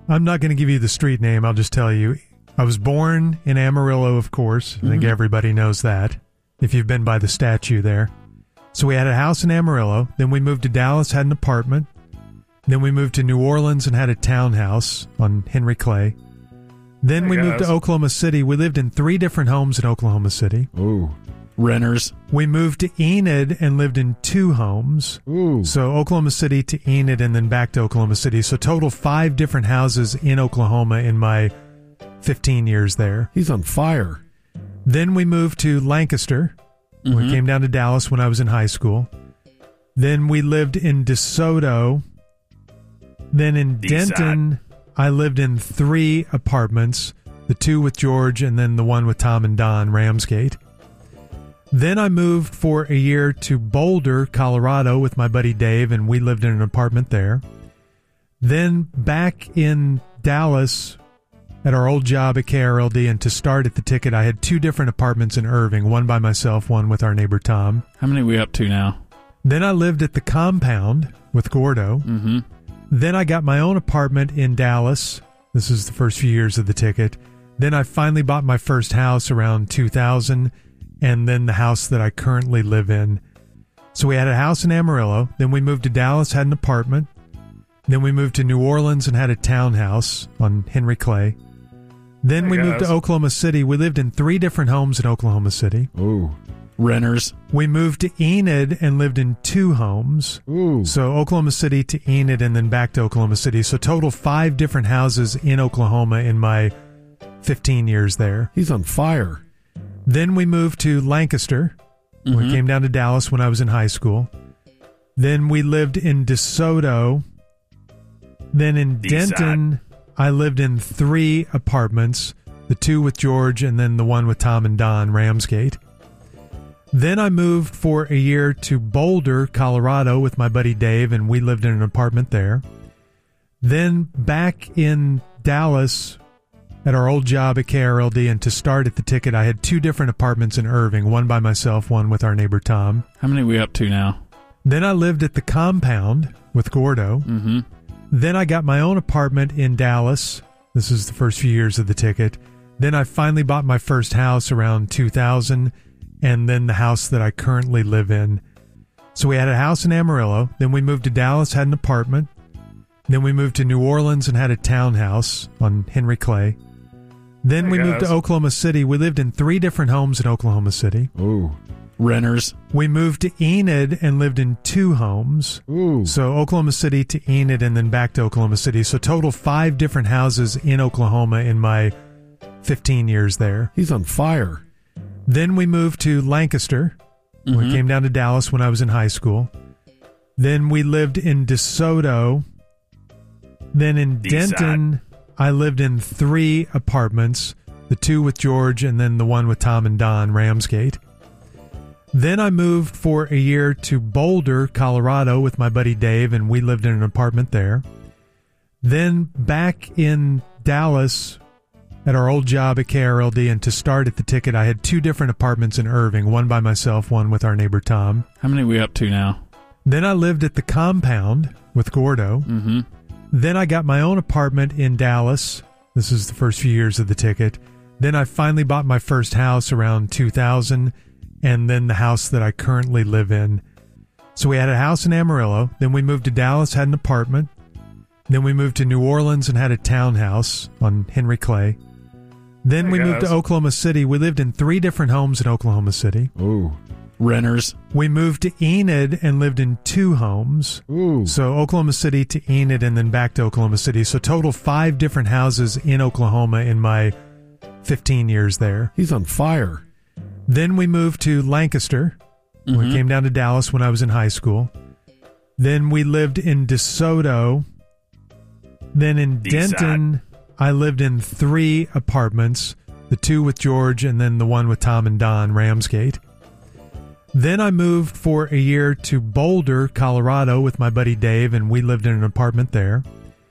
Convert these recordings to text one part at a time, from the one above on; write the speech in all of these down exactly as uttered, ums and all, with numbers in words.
I'm not going to give you the street name. I'll just tell you. I was born in Amarillo, of course. I think mm-hmm. everybody knows that, if you've been by the statue there. So we had a house in Amarillo. Then we moved to Dallas, had an apartment. Then we moved to New Orleans and had a townhouse on Henry Clay. Then hey we guys. moved to Oklahoma City. We lived in three different homes in Oklahoma City. Ooh. Renters. We moved to Enid and lived in two homes. Ooh. So Oklahoma City to Enid and then back to Oklahoma City. So total five different houses in Oklahoma in my fifteen years there. He's on fire. Then we moved to Lancaster. Mm-hmm. We came down to Dallas when I was in high school. Then we lived in DeSoto. Then in Decent. Denton, I lived in three apartments, the two with George and then the one with Tom and Don, Ramsgate. Then I moved for a year to Boulder, Colorado with my buddy Dave, and we lived in an apartment there. Then back in Dallas at our old job at K R L D, and to start at the ticket, I had two different apartments in Irving, one by myself, one with our neighbor Tom. How many are we up to now? Then I lived at the compound with Gordo. Mm-hmm. Then I got my own apartment in Dallas. This is the first few years of the ticket. Then I finally bought my first house around two thousand, and then the house that I currently live in. So we had a house in Amarillo. Then we moved to Dallas, had an apartment. Then we moved to New Orleans and had a townhouse on Henry Clay. Then hey we guys. moved to Oklahoma City. We lived in three different homes in Oklahoma City. Ooh. Renters. We moved to Enid and lived in two homes. Ooh. So Oklahoma City to Enid and then back to Oklahoma City. So total five different houses in Oklahoma in my fifteen years there. He's on fire. Then we moved to Lancaster. Mm-hmm. We came down to Dallas when I was in high school. Then we lived in DeSoto. Then in Decent. Denton, I lived in three apartments, the two with George and then the one with Tom and Don, Ramsgate. Then I moved for a year to Boulder, Colorado with my buddy Dave, and we lived in an apartment there. Then back in Dallas at our old job at K R L D, and to start at the ticket, I had two different apartments in Irving, one by myself, one with our neighbor Tom. How many are we up to now? Then I lived at the compound with Gordo. Mm-hmm. Then I got my own apartment in Dallas. This is the first few years of the ticket. Then I finally bought my first house around two thousand, and then the house that I currently live in. So we had a house in Amarillo. Then we moved to Dallas, had an apartment. Then we moved to New Orleans and had a townhouse on Henry Clay. Then hey we guys. moved to Oklahoma City. We lived in three different homes in Oklahoma City. Ooh. Renters. We moved to Enid and lived in two homes. Ooh. So Oklahoma City to Enid and then back to Oklahoma City. So total five different houses in Oklahoma in my fifteen years there. He's on fire. Then we moved to Lancaster. Mm-hmm. We came down to Dallas when I was in high school. Then we lived in DeSoto. Then in Decent. Denton, I lived in three apartments, the two with George and then the one with Tom and Don, Ramsgate. Then I moved for a year to Boulder, Colorado with my buddy Dave, and we lived in an apartment there. Then back in Dallas at our old job at K R L D, and to start at the ticket, I had two different apartments in Irving, one by myself, one with our neighbor Tom. How many are we up to now? Then I lived at the compound with Gordo. Mm-hmm. Then I got my own apartment in Dallas. This is the first few years of the ticket. Then I finally bought my first house around two thousand, and then the house that I currently live in. So we had a house in Amarillo. Then we moved to Dallas, had an apartment. Then we moved to New Orleans and had a townhouse on Henry Clay. Then hey we guys. moved to Oklahoma City. We lived in three different homes in Oklahoma City. Ooh. Renters. We moved to Enid and lived in two homes. Ooh. So Oklahoma City to Enid and then back to Oklahoma City. So total five different houses in Oklahoma in my fifteen years there. He's on fire. Then we moved to Lancaster. Mm-hmm. We came down to Dallas when I was in high school. Then we lived in DeSoto. Then in Decent. Denton, I lived in three apartments, the two with George and then the one with Tom and Don, Ramsgate. Then I moved for a year to Boulder, Colorado with my buddy Dave, and we lived in an apartment there.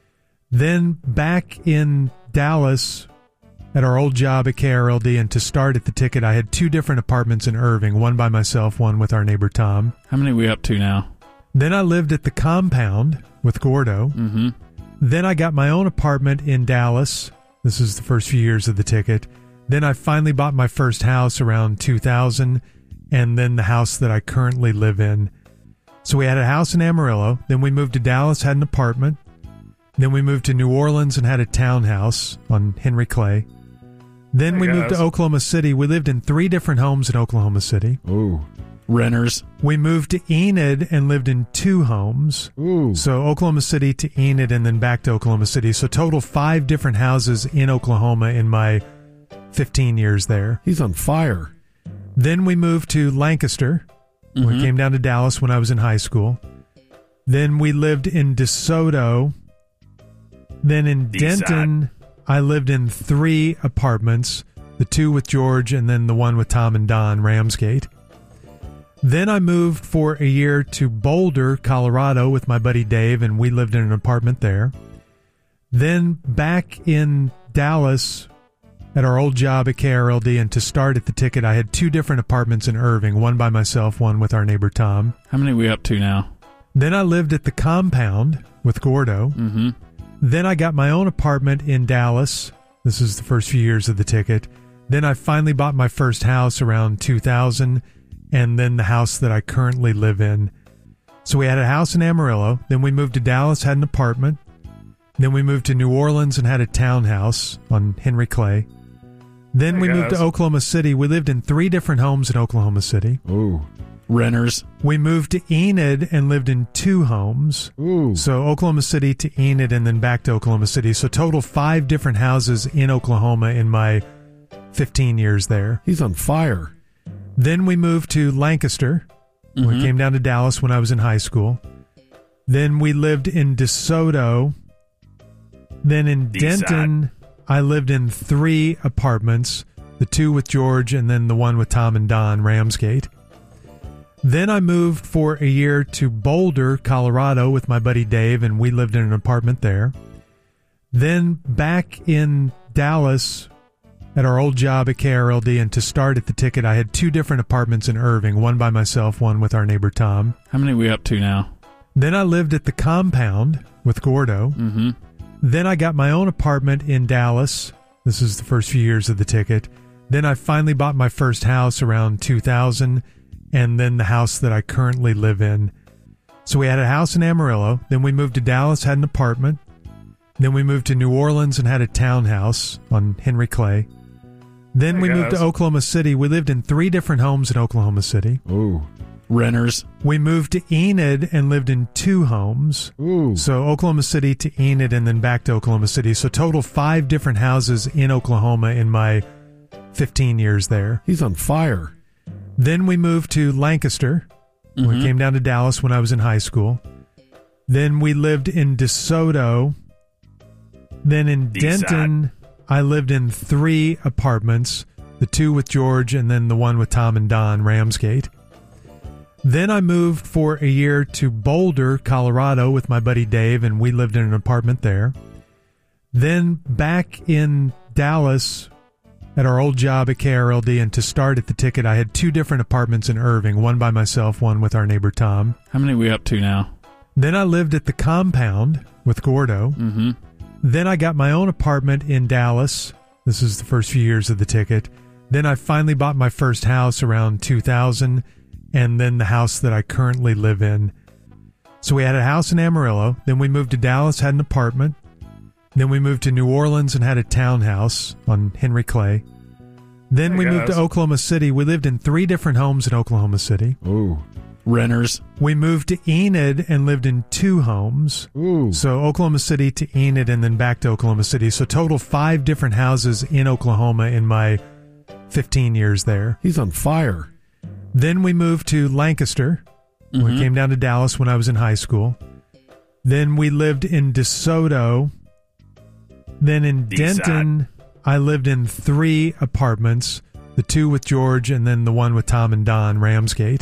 Then back in Dallas at our old job at K R L D, and to start at the ticket, I had two different apartments in Irving, one by myself, one with our neighbor Tom. How many are we up to now? Then I lived at the compound with Gordo. Mm-hmm. Then I got my own apartment in Dallas. This is the first few years of the ticket. Then I finally bought my first house around two thousand, and then the house that I currently live in. So we had a house in Amarillo. Then we moved to Dallas, had an apartment. Then we moved to New Orleans and had a townhouse on Henry Clay. Then Hey, we moved to guys. Oklahoma City. We lived in three different homes in Oklahoma City. Ooh. Renters. We moved to Enid and lived in two homes. Ooh. So Oklahoma City to Enid and then back to Oklahoma City. So total five different houses in Oklahoma in my fifteen years there. He's on fire. Then we moved to Lancaster. We Mhm. came down to Dallas when I was in high school. Then we lived in DeSoto. Then in East Denton, I lived in three apartments, the two with George and then the one with Tom and Don, Ramsgate. Then I moved for a year to Boulder, Colorado with my buddy Dave, and we lived in an apartment there. Then back in Dallas at our old job at K R L D, and to start at the ticket, I had two different apartments in Irving, one by myself, one with our neighbor Tom. How many are we up to now? Then I lived at the compound with Gordo. Mm-hmm. Then I got my own apartment in Dallas. This is the first few years of the ticket. Then I finally bought my first house around two thousand, and then the house that I currently live in. So we had a house in Amarillo. Then we moved to Dallas, had an apartment. Then we moved to New Orleans and had a townhouse on Henry Clay. Then Hey, we moved to guys. Oklahoma City. We lived in three different homes in Oklahoma City. Ooh. Renters. We moved to Enid and lived in two homes. Ooh. So Oklahoma City to Enid and then back to Oklahoma City. So total five different houses in Oklahoma in my fifteen years there. He's on fire. Then we moved to Lancaster. We Mhm. came down to Dallas when I was in high school. Then we lived in DeSoto. Then in East Denton, I lived in three apartments, the two with George and then the one with Tom and Don, Ramsgate. Then I moved for a year to Boulder, Colorado with my buddy Dave, and we lived in an apartment there. Then back in Dallas at our old job at K R L D, and to start at the ticket, I had two different apartments in Irving, one by myself, one with our neighbor Tom. How many are we up to now? Then I lived at the compound with Gordo. Mm-hmm. Then I got my own apartment in Dallas. This is the first few years of the ticket. Then I finally bought my first house around two thousand, and then the house that I currently live in. So we had a house in Amarillo. Then we moved to Dallas, had an apartment. Then we moved to New Orleans and had a townhouse on Henry Clay. Then Hey, we moved to guys. Oklahoma City. We lived in three different homes in Oklahoma City. Ooh. Renters. We moved to Enid and lived in two homes. Ooh. So Oklahoma City to Enid and then back to Oklahoma City. So total five different houses in Oklahoma in my fifteen years there. He's on fire. Then we moved to Lancaster. We Mhm. came down to Dallas when I was in high school. Then we lived in DeSoto. Then in East Denton, I lived in three apartments, the two with George and then the one with Tom and Don, Ramsgate. Then I moved for a year to Boulder, Colorado with my buddy Dave, and we lived in an apartment there. Then back in Dallas at our old job at K R L D, and to start at the ticket, I had two different apartments in Irving, one by myself, one with our neighbor Tom. How many are we up to now? Then I lived at the compound with Gordo. Mm-hmm. Then I got my own apartment in Dallas. This is the first few years of the ticket. Then I finally bought my first house around two thousand, and then the house that I currently live in. So we had a house in Amarillo. Then we moved to Dallas, had an apartment. Then we moved to New Orleans and had a townhouse on Henry Clay. Then Hey, we moved guys. to Oklahoma City. We lived in three different homes in Oklahoma City. Ooh. Renters. We moved to Enid and lived in two homes. Ooh. So Oklahoma City to Enid and then back to Oklahoma City. So total five different houses in Oklahoma in my fifteen years there. He's on fire. Then we moved to Lancaster. We Mhm. came down to Dallas when I was in high school. Then we lived in DeSoto. Then in East Denton, I lived in three apartments, the two with George and then the one with Tom and Don, Ramsgate.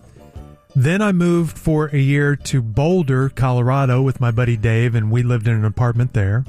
Then I moved for a year to Boulder, Colorado with my buddy Dave, and we lived in an apartment there.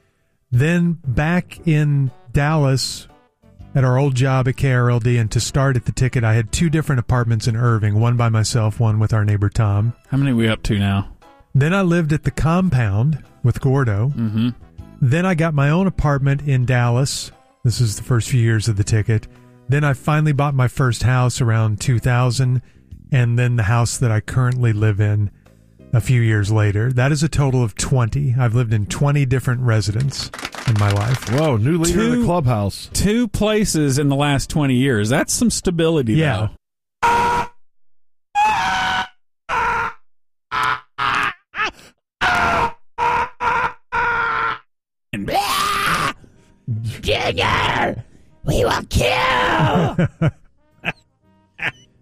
Then back in Dallas at our old job at K R L D, and to start at the ticket, I had two different apartments in Irving, one by myself, one with our neighbor Tom. How many are we up to now? Then I lived at the compound with Gordo. Mm-hmm. Then I got my own apartment in Dallas. This is the first few years of the ticket. Then I finally bought my first house around two thousand, and then the house that I currently live in a few years later. That is a total of twenty. I've lived in twenty different residences in my life. Whoa, new leader of Two- the clubhouse. Two places in the last twenty years. That's some stability, Yeah. though. Junior, we will kill.